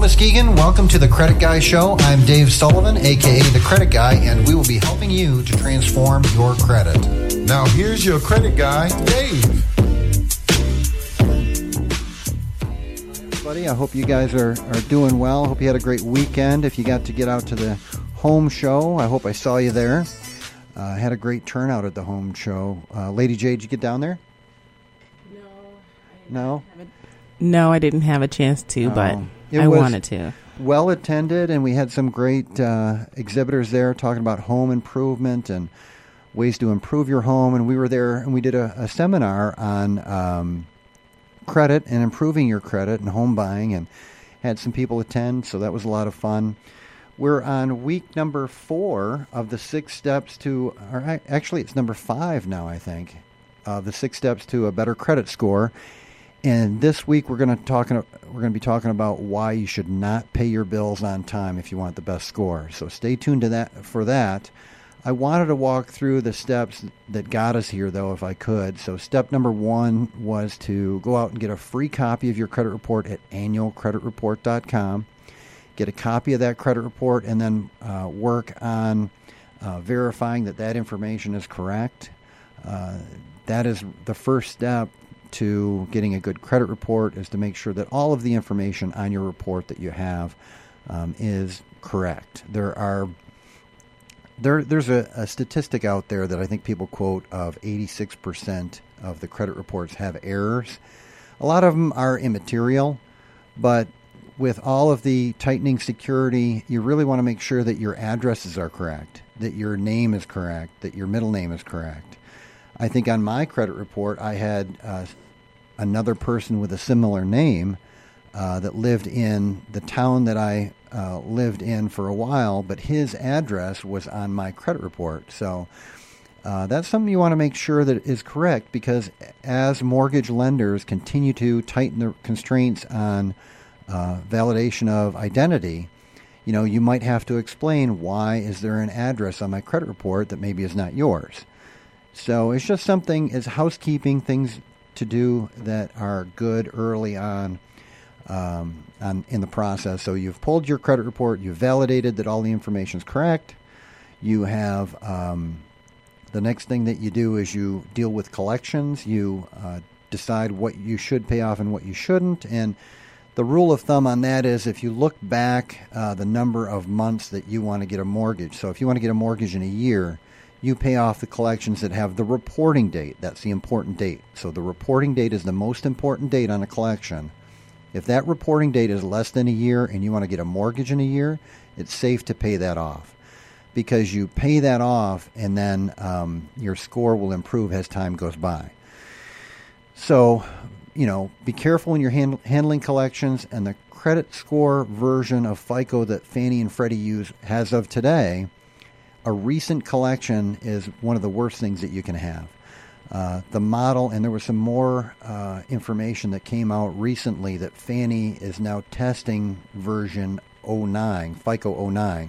Muskegon. Welcome to the Credit Guy Show. I'm Dave Sullivan, a.k.a. The Credit Guy, and we will be helping you to transform your credit. Now here's your credit guy, Dave. Buddy, I hope you guys are doing well. I hope you had a great weekend. If you got to get out to the home show, I hope I saw you there. I had a great turnout at the home show. Lady J, did you get down there? No? No, I didn't have a chance to, but I wanted to. Well attended, and we had some great exhibitors there talking about home improvement and ways to improve your home. And we were there, and we did a seminar on credit and improving your credit and home buying, and had some people attend, so that was a lot of fun. We're on week number 4 of the 6 steps to, or actually it's number 5 now, I think, the 6 steps to a better credit score. And this week we're going to be talking about why you should not pay your bills on time if you want the best score. So stay tuned to that for that. I wanted to walk through the steps that got us here, though, if I could. So step number 1 was to go out and get a free copy of your credit report at annualcreditreport.com. Get a copy of that credit report, and then work on verifying that information is correct. That is the first step to getting a good credit report, is to make sure that all of the information on your report that you have is correct. There's a statistic out there that I think people quote of 86% of the credit reports have errors. A lot of them are immaterial, but with all of the tightening security, you really want to make sure that your addresses are correct, that your name is correct, that your middle name is correct. I think on my credit report, I had another person with a similar name that lived in the town that I lived in for a while, but his address was on my credit report. So that's something you want to make sure that is correct, because as mortgage lenders continue to tighten the constraints on validation of identity, you might have to explain, why is there an address on my credit report that maybe is not yours? So it's just something, as housekeeping things to do that are good early on in the process. So you've pulled your credit report, you've validated that all the information is correct. You have the next thing that you do is you deal with collections. You decide what you should pay off and what you shouldn't. And the rule of thumb on that is, if you look back the number of months that you want to get a mortgage. So if you want to get a mortgage in a year, you pay off the collections that have the reporting date. That's the important date. So the reporting date is the most important date on a collection. If that reporting date is less than a year and you want to get a mortgage in a year, it's safe to pay that off, because you pay that off and then your score will improve as time goes by. So, be careful when you're handling collections, and the credit score version of FICO that Fannie and Freddie use as of today, a recent collection is one of the worst things that you can have. The model, and there was some more information that came out recently that Fannie is now testing version 09, FICO 09.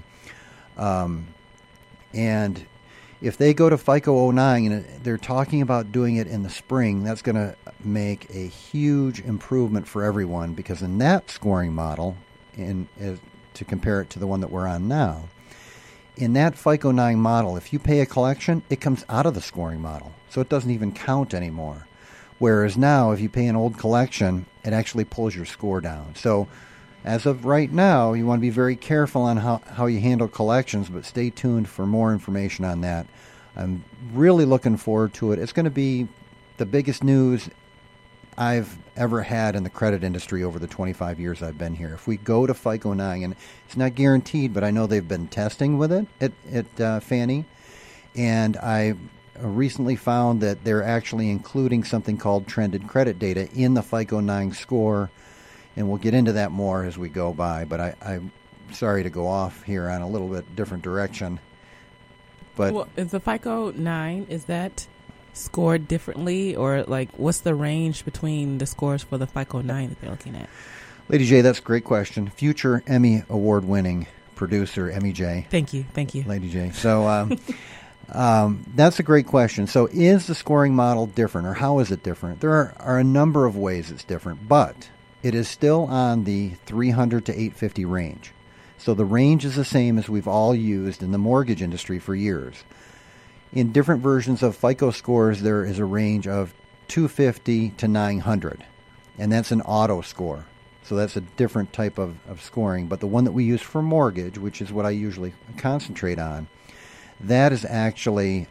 And if they go to FICO 09, and they're talking about doing it in the spring, that's going to make a huge improvement for everyone, because in that scoring model, to compare it to the one that we're on now, in that FICO 9 model, if you pay a collection, it comes out of the scoring model. So it doesn't even count anymore. Whereas now, if you pay an old collection, it actually pulls your score down. So as of right now, you want to be very careful on how you handle collections, but stay tuned for more information on that. I'm really looking forward to it. It's going to be the biggest news I've ever had in the credit industry over the 25 years I've been here. If we go to FICO 9, and it's not guaranteed, but I know they've been testing with it at Fannie, and I recently found that they're actually including something called trended credit data in the FICO 9 score, and we'll get into that more as we go by, but I'm sorry to go off here on a little bit different direction. But is the FICO 9, is that scored differently, or what's the range between the scores for the FICO 9 that they're looking at? Lady J, that's a great question. Future Emmy Award winning producer, Emmy J. Thank you. Lady J. So that's a great question. So is the scoring model different, or how is it different? There are a number of ways it's different, but it is still on the 300 to 850 range. So the range is the same as we've all used in the mortgage industry for years. In different versions of FICO scores, there is a range of 250 to 900, and that's an auto score. So that's a different type of scoring. But the one that we use for mortgage, which is what I usually concentrate on, that is actually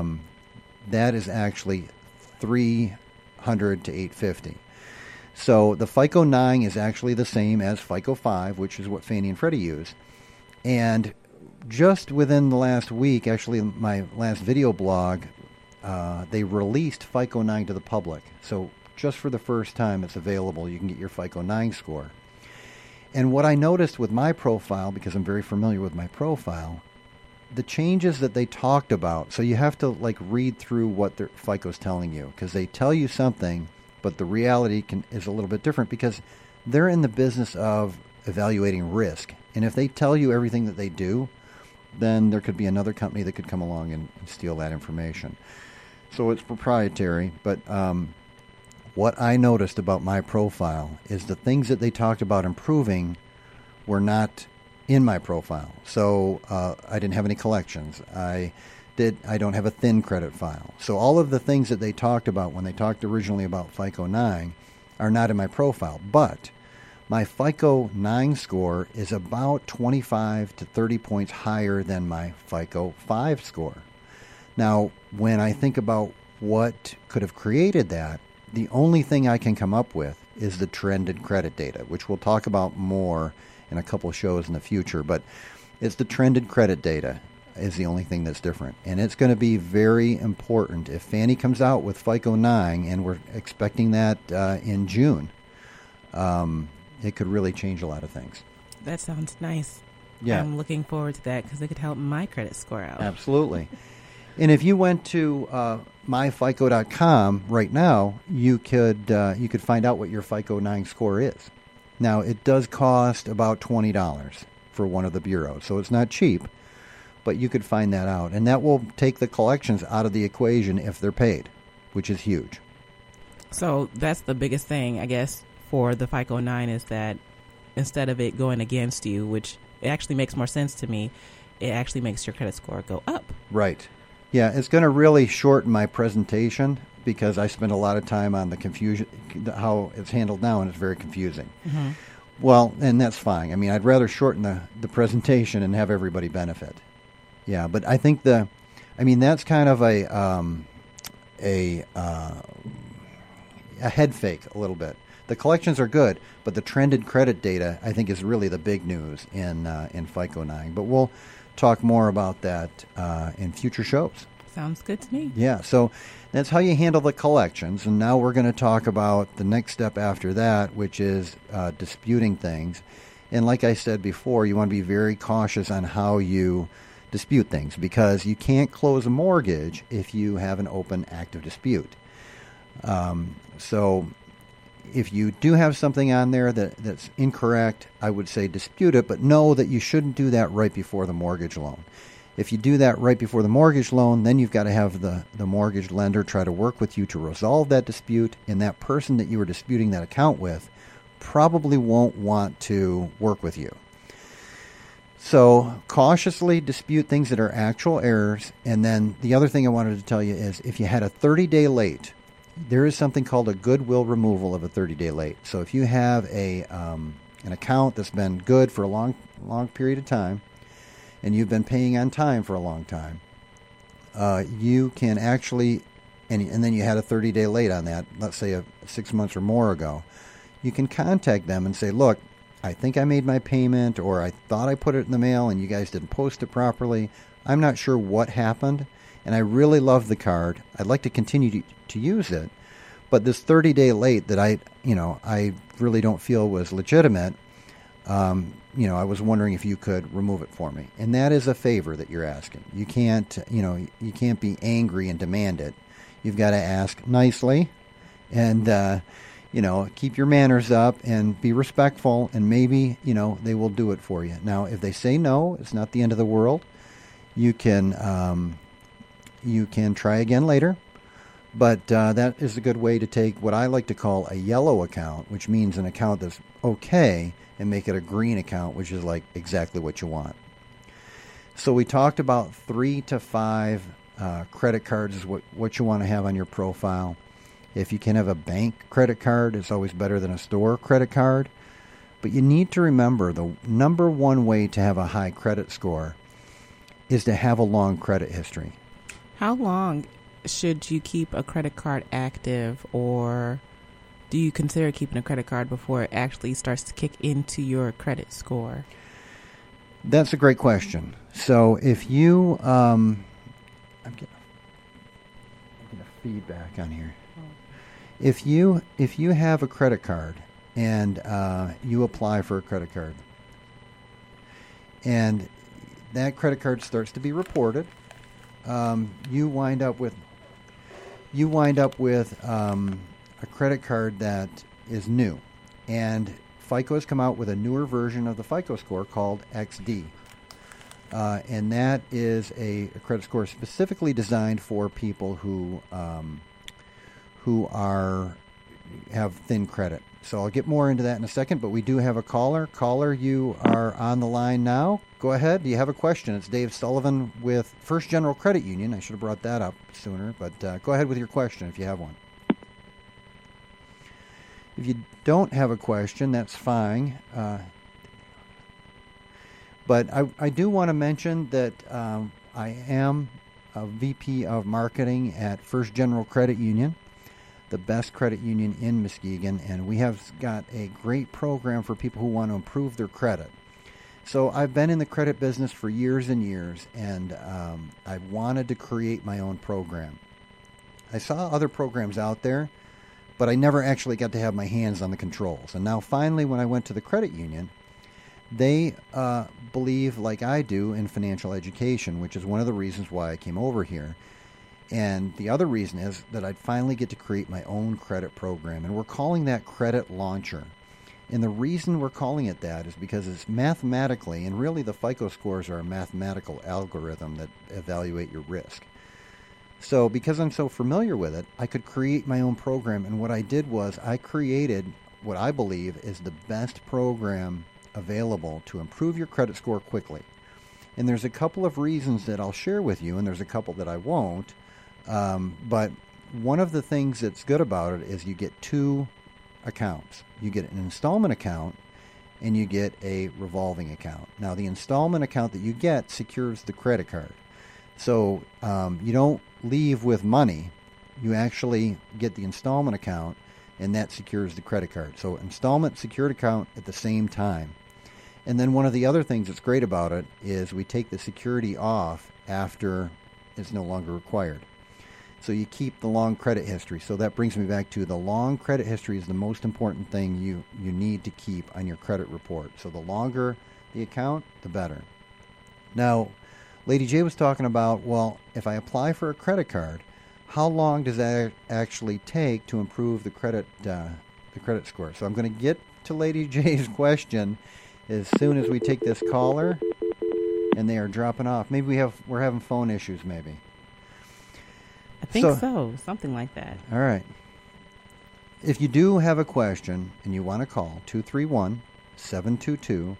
300 to 850. So the FICO 9 is actually the same as FICO 5, which is what Fannie and Freddie use. And just within the last week, actually my last video blog, they released FICO 9 to the public. So just for the first time it's available. You can get your FICO 9 score. And what I noticed with my profile, because I'm very familiar with my profile, the changes that they talked about, so you have to like read through what their FICO's telling you, because they tell you something, but the reality is a little bit different because they're in the business of evaluating risk. And if they tell you everything that they do, then there could be another company that could come along and steal that information. So it's proprietary. But what I noticed about my profile is the things that they talked about improving were not in my profile. So I didn't have any collections. I don't have a thin credit file. So all of the things that they talked about when they talked originally about FICO 9 are not in my profile. But my FICO 9 score is about 25 to 30 points higher than my FICO 5 score. Now, when I think about what could have created that, the only thing I can come up with is the trended credit data, which we'll talk about more in a couple of shows in the future. But it's the trended credit data is the only thing that's different. And it's going to be very important. If Fannie comes out with FICO 9, and we're expecting that in June, it could really change a lot of things. That sounds nice. Yeah. I'm looking forward to that because it could help my credit score out. Absolutely. And if you went to myfico.com right now, you could find out what your FICO 9 score is. Now, it does cost about $20 for one of the bureaus, so it's not cheap. But you could find that out. And that will take the collections out of the equation if they're paid, which is huge. So that's the biggest thing, I guess, for the FICO 9 is that instead of it going against you, which it actually makes more sense to me, it actually makes your credit score go up. Right. Yeah, it's going to really shorten my presentation because I spend a lot of time on the confusion, how it's handled now, and it's very confusing. Mm-hmm. Well, and that's fine. I mean, I'd rather shorten the presentation and have everybody benefit. Yeah, but I think that's kind of a head fake a little bit. The collections are good, but the trended credit data I think is really the big news in FICO 9. But we'll talk more about that in future shows. Sounds good to me. Yeah, so that's how you handle the collections, and now we're going to talk about the next step after that, which is disputing things. And like I said before, you want to be very cautious on how you dispute things because you can't close a mortgage if you have an open active dispute. So if you do have something on there that's incorrect, I would say dispute it, but know that you shouldn't do that right before the mortgage loan. If you do that right before the mortgage loan, then you've got to have the mortgage lender try to work with you to resolve that dispute, and that person that you were disputing that account with probably won't want to work with you. So cautiously dispute things that are actual errors. And then the other thing I wanted to tell you is if you had a 30-day late, there is something called a goodwill removal of a 30-day late. So if you have an account that's been good for a long period of time and you've been paying on time for a long time, you can actually, and then you had a 30-day late on that, let's say 6 months or more ago, you can contact them and say, look, I think I made my payment, or I thought I put it in the mail and you guys didn't post it properly. I'm not sure what happened, and I really love the card. I'd like to continue to use it, but this 30-day late that I really don't feel was legitimate. I was wondering if you could remove it for me, and that is a favor that you're asking. You can't be angry and demand it. You've got to ask nicely, and keep your manners up and be respectful, and maybe, they will do it for you. Now, if they say no, it's not the end of the world. You can try again later, But that is a good way to take what I like to call a yellow account, which means an account that's okay, and make it a green account, which is like exactly what you want. So we talked about 3 to 5 credit cards is what you want to have on your profile. If you can have a bank credit card, it's always better than a store credit card. But you need to remember the number one way to have a high credit score is to have a long credit history. How long should you keep a credit card active, or do you consider keeping a credit card before it actually starts to kick into your credit score? That's a great question. So if you, I'm getting feedback on here. If you have a credit card and you apply for a credit card, and that credit card starts to be reported, you wind up with a credit card that is new, and FICO has come out with a newer version of the FICO score called XD, and that is a credit score specifically designed for people who have thin credit. So I'll get more into that in a second, but we do have a caller. Caller, you are on the line now. Go ahead. Do you have a question? It's Dave Sullivan with First General Credit Union. I should have brought that up sooner, but go ahead with your question if you have one. If you don't have a question, that's fine. But I do want to mention that I am a VP of Marketing at First General Credit Union, the best credit union in Muskegon, and we have got a great program for people who want to improve their credit. So I've been in the credit business for years and years, and I wanted to create my own program. I saw other programs out there, but I never actually got to have my hands on the controls. And now finally, when I went to the credit union, they believe, like I do, in financial education, which is one of the reasons why I came over here. And the other reason is that I'd finally get to create my own credit program, and we're calling that Credit Launcher. And the reason we're calling it that is because it's mathematically, and really the FICO scores are a mathematical algorithm that evaluate your risk. So because I'm so familiar with it, I could create my own program, and what I did was I created what I believe is the best program available to improve your credit score quickly. And there's a couple of reasons that I'll share with you, and there's a couple that I won't. But one of the things that's good about it is you get 2 accounts. You get an installment account and you get a revolving account. Now, the installment account that you get secures the credit card. So you don't leave with money. You actually get the installment account, and that secures the credit card. So installment, secured account at the same time. And then one of the other things that's great about it is we take the security off after it's no longer required. So you keep the long credit history. So that brings me back to the long credit history is the most important thing you need to keep on your credit report. So the longer the account, the better. Now, Lady J was talking about, well, if I apply for a credit card, how long does that actually take to improve the credit score? So I'm going to get to Lady J's question as soon as we take this caller, and they are dropping off. Maybe we're having phone issues, maybe. I think so. Something like that. All right. If you do have a question and you want to call, 231-722-8338.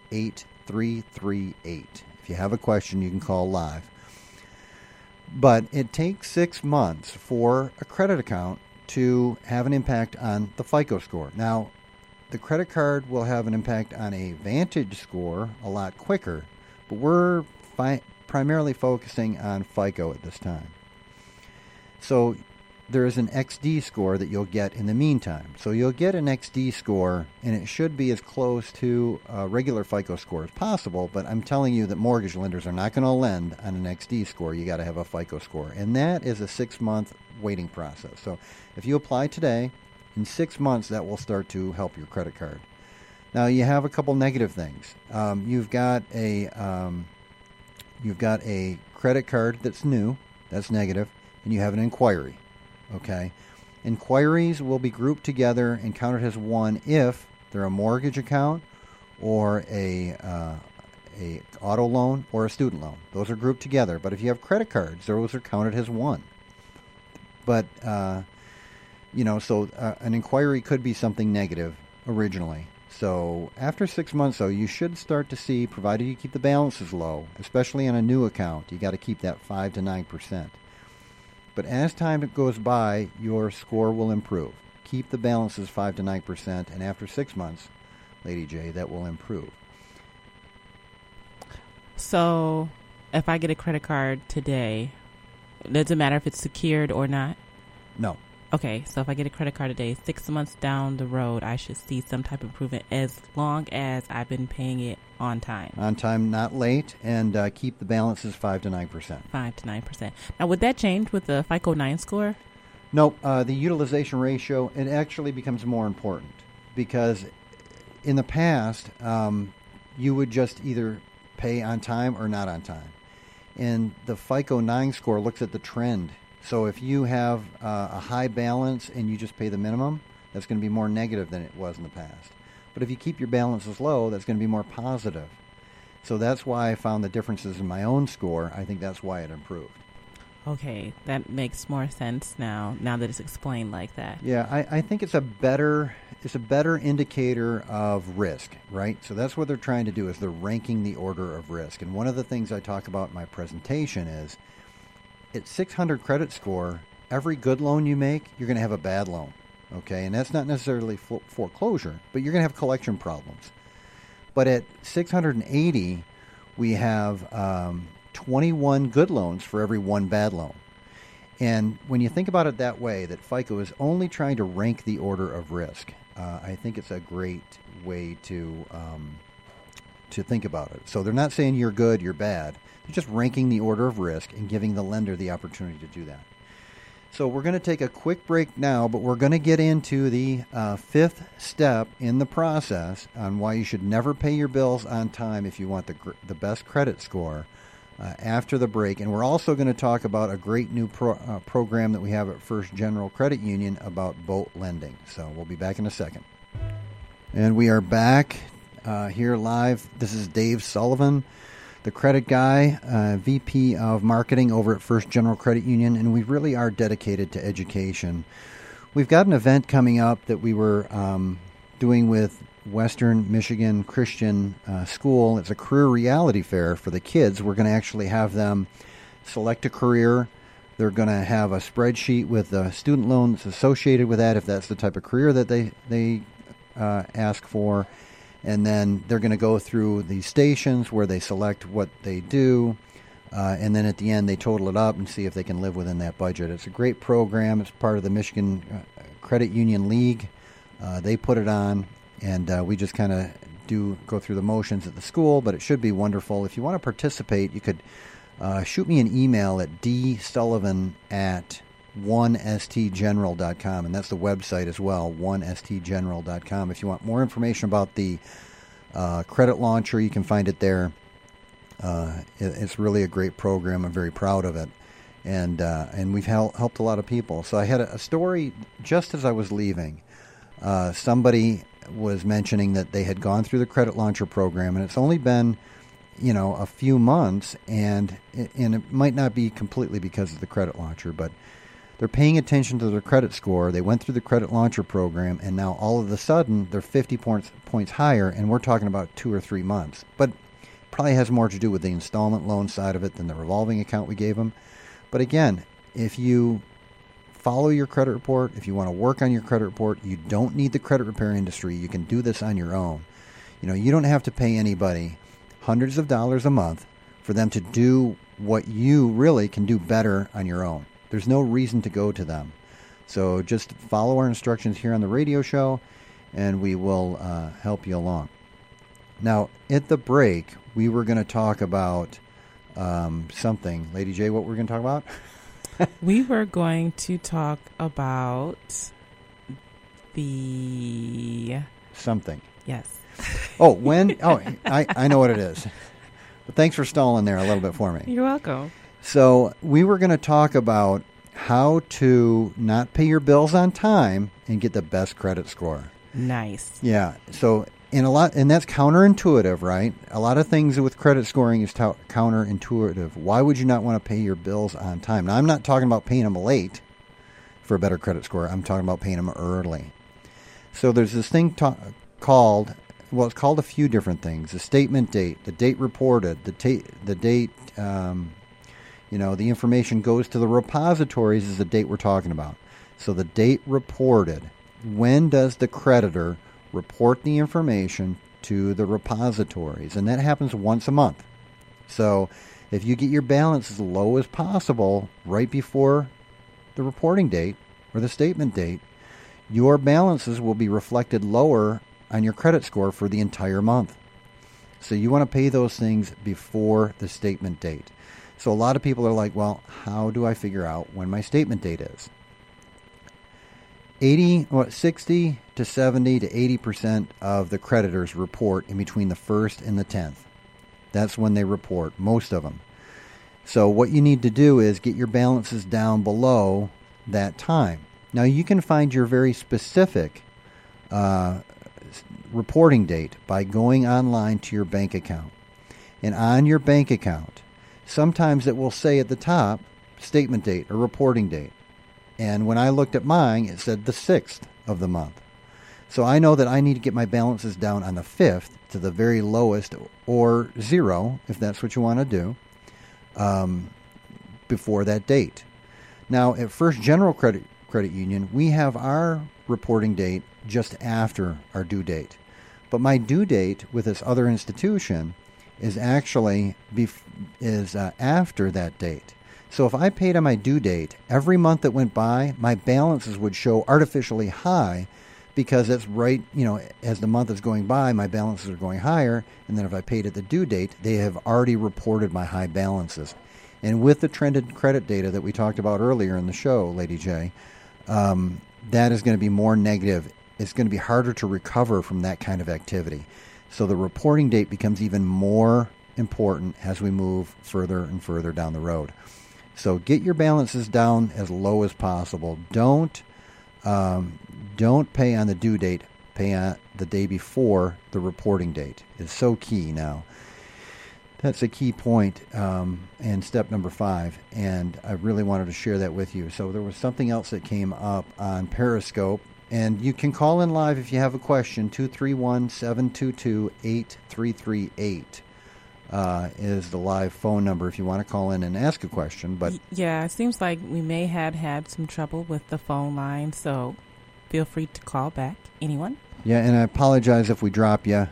If you have a question, you can call live. But it takes 6 months for a credit account to have an impact on the FICO score. Now, the credit card will have an impact on a Vantage score a lot quicker, but we're primarily focusing on FICO at this time. So there is an XD score that you'll get in the meantime. So you'll get an XD score, and it should be as close to a regular FICO score as possible, but I'm telling you that mortgage lenders are not going to lend on an XD score. You got to have a FICO score, and that is a 6-month waiting process. So if you apply today, in 6 months that will start to help your credit card. Now you have a couple negative things. You've got a credit card that's new, that's negative, and you have an inquiry. Okay, inquiries will be grouped together and counted as one if they're a mortgage account or a auto loan or a student loan. Those are grouped together. But if you have credit cards, those are counted as one. But, so an inquiry could be something negative originally. So after 6 months, though, you should start to see, provided you keep the balances low, especially on a new account, you got to keep that 5 to 9%. But as time goes by, your score will improve. Keep the balances 5 to 9%, and after 6 months, Lady J, that will improve. So if I get a credit card today, does it matter if it's secured or not? No. Okay, so if I get a credit card today, 6 months down the road, I should see some type of improvement as long as I've been paying it on time. On time, not late, and keep the balances 5 to 9%. 5 to 9%. Now, would that change with the FICO 9 score? Nope. The utilization ratio, it actually becomes more important because in the past, you would just either pay on time or not on time. And the FICO 9 score looks at the trend. So if you have a high balance and you just pay the minimum, that's going to be more negative than it was in the past. But if you keep your balances low, that's going to be more positive. So that's why I found the differences in my own score. I think that's why it improved. Okay, that makes more sense now that it's explained like that. Yeah, I think it's a better indicator of risk, right? So that's what they're trying to do, is they're ranking the order of risk. And one of the things I talk about in my presentation is at 600 credit score, every good loan you make, you're going to have a bad loan, okay? And that's not necessarily foreclosure, but you're going to have collection problems. But at 680, we have 21 good loans for every one bad loan. And when you think about it that way, that FICO is only trying to rank the order of risk, I think it's a great way to think about it. So they're not saying you're good, you're bad. They're just ranking the order of risk and giving the lender the opportunity to do that. So we're going to take a quick break now, but we're going to get into the fifth step in the process on why you should never pay your bills on time if you want the best credit score after the break. And we're also going to talk about a great new program that we have at First General Credit Union about boat lending. So we'll be back in a second. And we are back here live. This is Dave Sullivan, the credit guy, VP of Marketing over at First General Credit Union, and we really are dedicated to education. We've got an event coming up that we were doing with Western Michigan Christian School. It's a career reality fair for the kids. We're going to actually have them select a career. They're going to have a spreadsheet with the student loans associated with that, if that's the type of career that they ask for. And then they're going to go through the stations where they select what they do. And then at the end, they total it up and see if they can live within that budget. It's a great program. It's part of the Michigan Credit Union League. They put it on, and we just kind of go through the motions at the school, but it should be wonderful. If you want to participate, you could shoot me an email at dsullivan@onestgeneral.com, and that's the website as well, onestgeneral.com. If you want more information about the credit launcher, you can find it there. It's really a great program. I'm very proud of it, and we've helped a lot of people. So I had a story just as I was leaving. Somebody was mentioning that they had gone through the credit launcher program, and it's only been a few months, and it might not be completely because of the credit launcher, but they're paying attention to their credit score. They went through the credit launcher program, and now all of a sudden they're 50 points higher, and we're talking about 2 or 3 months. But it probably has more to do with the installment loan side of it than the revolving account we gave them. But again, if you follow your credit report, if you want to work on your credit report, you don't need the credit repair industry. You can do this on your own. You don't have to pay anybody hundreds of dollars a month for them to do what you really can do better on your own. There's no reason to go to them. So just follow our instructions here on the radio show, and we will help you along. Now, at the break, we were going to talk about something. Lady J, what we're going to talk about? We were going to talk about the... Something. Yes. Oh, when? Oh, I know what it is. But thanks for stalling there a little bit for me. You're welcome. So we were going to talk about how to not pay your bills on time and get the best credit score. Nice. Yeah. So and that's counterintuitive, right? A lot of things with credit scoring is counterintuitive. Why would you not want to pay your bills on time? Now, I'm not talking about paying them late. for a better credit score. I'm talking about paying them early. So there's this thing called, well, it's called a few different things. The statement date, the date reported, the date, the information goes to the repositories is the date we're talking about. So the date reported, when does the creditor report the information to the repositories? And that happens once a month. So if you get your balance as low as possible right before the reporting date or the statement date, your balances will be reflected lower on your credit score for the entire month. So you want to pay those things before the statement date. So a lot of people are like, well, how do I figure out when my statement date is? 60 to 70 to 80% of the creditors report in between the 1st and the 10th. That's when they report, most of them. So what you need to do is get your balances down below that time. Now you can find your very specific reporting date by going online to your bank account. And on your bank account, sometimes it will say at the top, statement date or reporting date. And when I looked at mine, it said the 6th of the month. So I know that I need to get my balances down on the 5th to the very lowest, or 0, if that's what you want to do, before that date. Now, at First General Credit Union, we have our reporting date just after our due date. But my due date with this other institution is actually after that date. So if I paid on my due date, every month that went by, my balances would show artificially high because it's right, as the month is going by, my balances are going higher. And then if I paid at the due date, they have already reported my high balances. And with the trended credit data that we talked about earlier in the show, Lady J, that is going to be more negative. It's going to be harder to recover from that kind of activity. So the reporting date becomes even more important as we move further and further down the road. So get your balances down as low as possible. Don't pay on the due date. Pay on the day before the reporting date. It's so key now. That's a key point, and step number 5. And I really wanted to share that with you. So there was something else that came up on Periscope. And you can call in live if you have a question. 231-722-8338 is the live phone number if you want to call in and ask a question. But yeah, it seems like we may have had some trouble with the phone line, so feel free to call back. Anyone? Yeah, and I apologize if we drop you.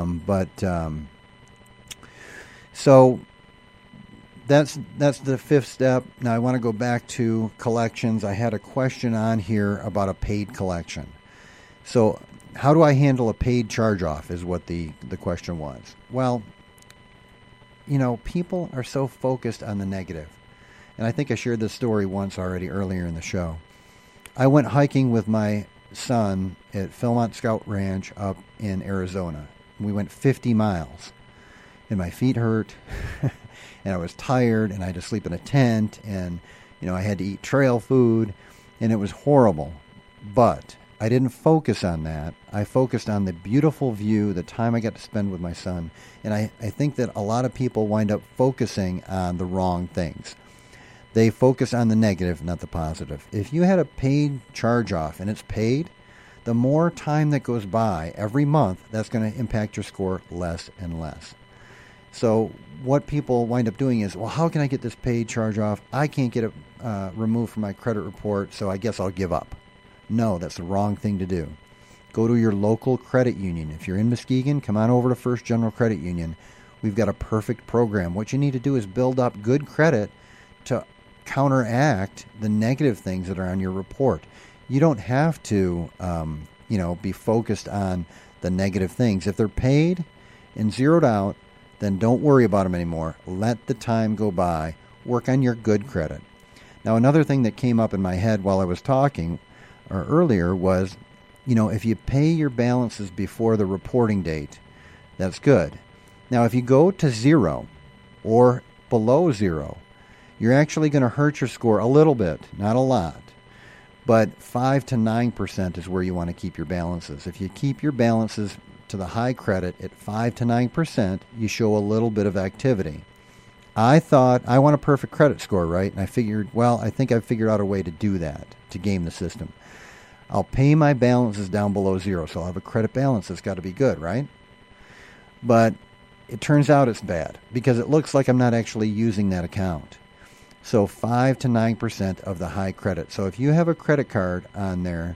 So that's the 5th step. Now I want to go back to collections. I had a question on here about a paid collection. So how do I handle a paid charge-off is what the question was. Well, people are so focused on the negative. And I think I shared this story once already earlier in the show. I went hiking with my son at Philmont Scout Ranch up in Arizona. We went 50 miles. And my feet hurt. And I was tired, and I had to sleep in a tent, and I had to eat trail food, and it was horrible. But I didn't focus on that. I focused on the beautiful view, the time I got to spend with my son, and I think that a lot of people wind up focusing on the wrong things. They focus on the negative, not the positive. If you had a paid charge-off and it's paid, the more time that goes by every month, that's going to impact your score less and less. So what people wind up doing is, well, how can I get this paid charge off? I can't get it removed from my credit report, so I guess I'll give up. No, that's the wrong thing to do. Go to your local credit union. If you're in Muskegon, come on over to First General Credit Union. We've got a perfect program. What you need to do is build up good credit to counteract the negative things that are on your report. You don't have to, be focused on the negative things. If they're paid and zeroed out, then don't worry about them anymore. Let the time go by. Work on your good credit. Now, another thing that came up in my head while I was talking earlier was, if you pay your balances before the reporting date, that's good. Now, if you go to 0 or below 0, you're actually going to hurt your score a little bit, not a lot. But 5 to 9% is where you want to keep your balances. If you keep your balances to the high credit at 5 to 9%, you show a little bit of activity. I thought, I want a perfect credit score, right? And I figured, well, I think I've figured out a way to do that, to game the system. I'll pay my balances down below zero, so I'll have a credit balance that's got to be good, right? But it turns out it's bad because it looks like I'm not actually using that account. So 5 to 9% of the high credit. So if you have a credit card on there,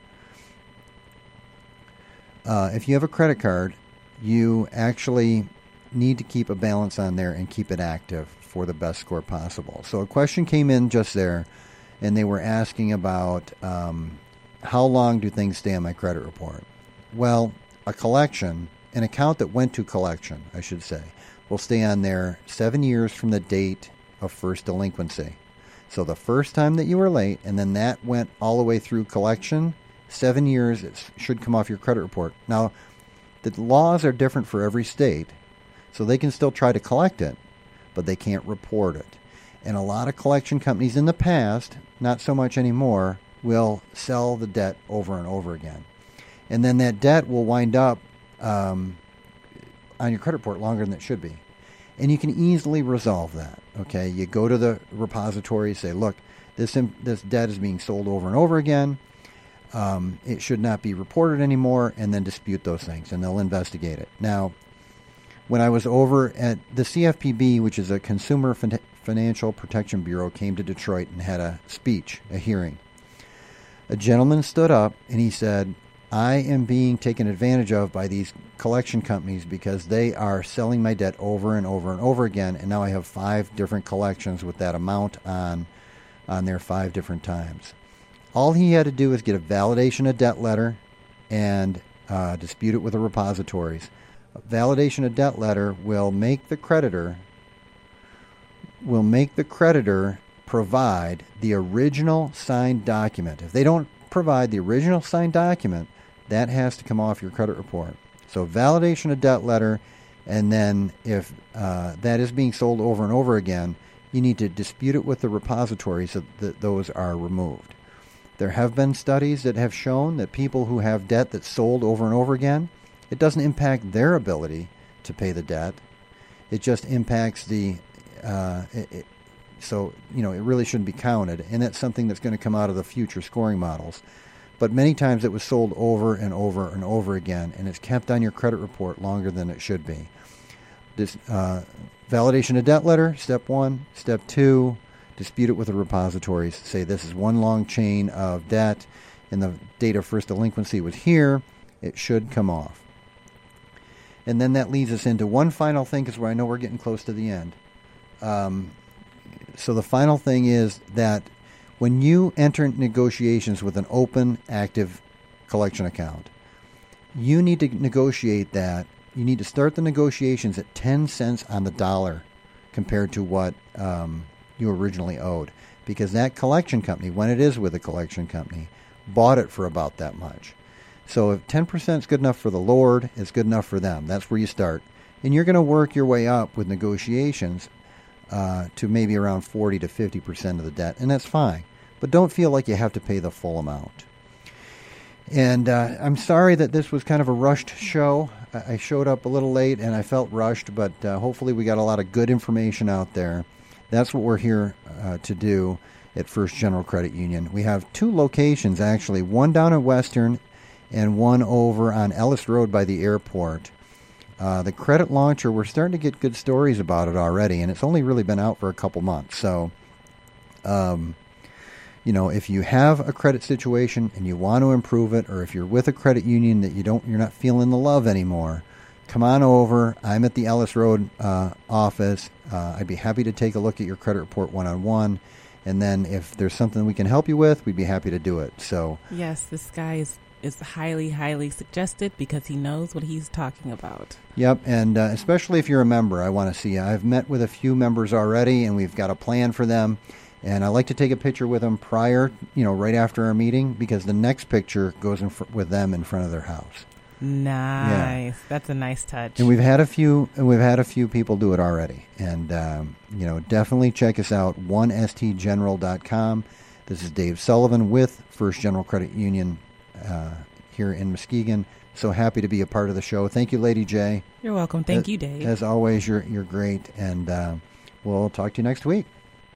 you actually need to keep a balance on there and keep it active for the best score possible. So a question came in just there, and they were asking about how long do things stay on my credit report? Well, an account that went to collection, I should say, will stay on there 7 years from the date of first delinquency. So the first time that you were late, and then that went all the way through collection, 7 years, it should come off your credit report. Now, the laws are different for every state, so they can still try to collect it, but they can't report it. And a lot of collection companies in the past, not so much anymore, will sell the debt over and over again. And then that debt will wind up on your credit report longer than it should be. And you can easily resolve that. Okay, you go to the repository, say, look, this debt is being sold over and over again. It should not be reported anymore, and then dispute those things, and they'll investigate it. Now, when I was over at the CFPB, which is a Consumer Financial Protection Bureau, came to Detroit and had a hearing. A gentleman stood up and he said, I am being taken advantage of by these collection companies because they are selling my debt over and over and over again, and now I have 5 different collections with that amount on there 5 different times. All he had to do was get a validation of debt letter and dispute it with the repositories. A validation of debt letter will make the creditor provide the original signed document. If they don't provide the original signed document, that has to come off your credit report. So validation of debt letter, and then if that is being sold over and over again, you need to dispute it with the repository so that those are removed. There have been studies that have shown that people who have debt that's sold over and over again, it doesn't impact their ability to pay the debt. It just impacts so, it really shouldn't be counted. And that's something that's going to come out of the future scoring models. But many times it was sold over and over and over again, and it's kept on your credit report longer than it should be. This validation of debt letter, step 1. Step 2, dispute it with the repositories. Say this is one long chain of debt, and the date of first delinquency was here. It should come off. And then that leads us into one final thing, because I know we're getting close to the end. So the final thing is that when you enter negotiations with an open, active collection account, you need to negotiate that. You need to start the negotiations at 10 cents on the dollar compared to what you originally owed. Because that collection company, when it is with a collection company, bought it for about that much. So if 10% is good enough for the Lord, it's good enough for them. That's where you start. And you're going to work your way up with negotiations to maybe around 40 to 50% of the debt, and that's fine. But don't feel like you have to pay the full amount. And I'm sorry that this was kind of a rushed show. I showed up a little late, and I felt rushed, but hopefully we got a lot of good information out there. That's what we're here to do at First General Credit Union. We have 2 locations, actually, one down at Western and one over on Ellis Road by the airport. The credit launcher, we're starting to get good stories about it already, and it's only really been out for a couple months. So, if you have a credit situation and you want to improve it, or if you're with a credit union that you're not feeling the love anymore, come on over. I'm at the Ellis Road office. I'd be happy to take a look at your credit report one-on-one. And then if there's something we can help you with, we'd be happy to do it. So yes, this guy is highly, highly suggested because he knows what he's talking about. Yep, and especially if you're a member, I want to see you. I've met with a few members already, and we've got a plan for them. And I like to take a picture with them prior, right after our meeting, because the next picture goes with them in front of their house. Nice. Yeah. That's a nice touch. And we've had a few people do it already. And definitely check us out, 1stgeneral.com. This is Dave Sullivan with First General Credit Union here in Muskegon. So happy to be a part of the show. Thank you, Lady J. You're welcome. Thank you, Dave. As always, you're great. And We'll talk to you next week.